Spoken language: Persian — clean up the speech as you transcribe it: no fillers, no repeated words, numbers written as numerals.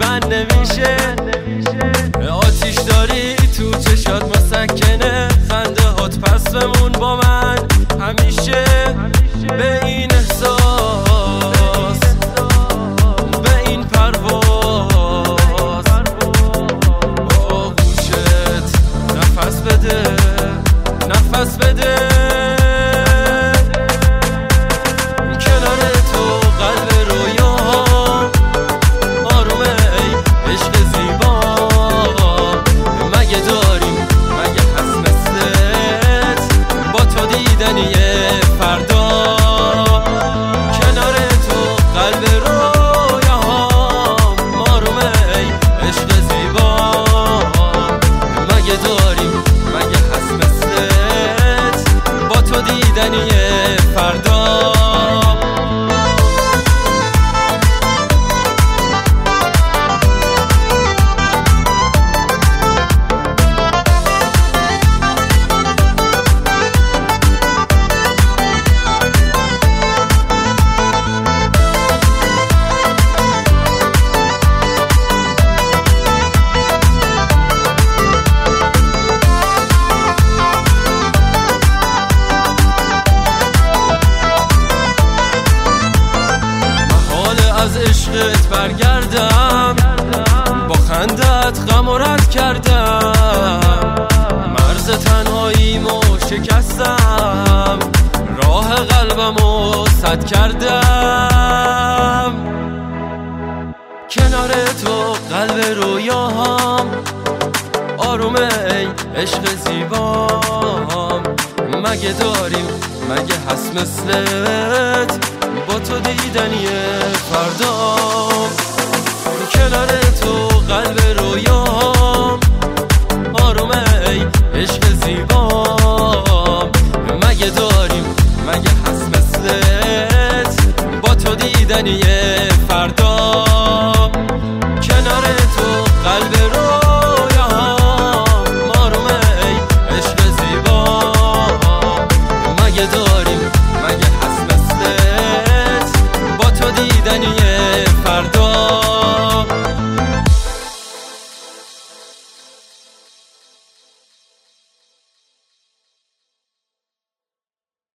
من نمیشه. آتیش داری تو چشات مسکنه، خنده هات پس بمون با من همیشه. به این احساس، به این پرواز، با گوشت نفس بده، نفس بده. از عشقت برگردم، با خندت غم و رد کردم، مرز تنهاییمو شکستم، راه قلبمو سد کردم. کنار تو قلب رویاهام، آرومه ای عشق زیبام. مگه داریم، مگه هست مثلت با تو دیدنیه فردا؟ کنار تو قلب رویام، آرومه ای عشق زیبام. مگه داریم، مگه هست مثلت با تو دیدنیه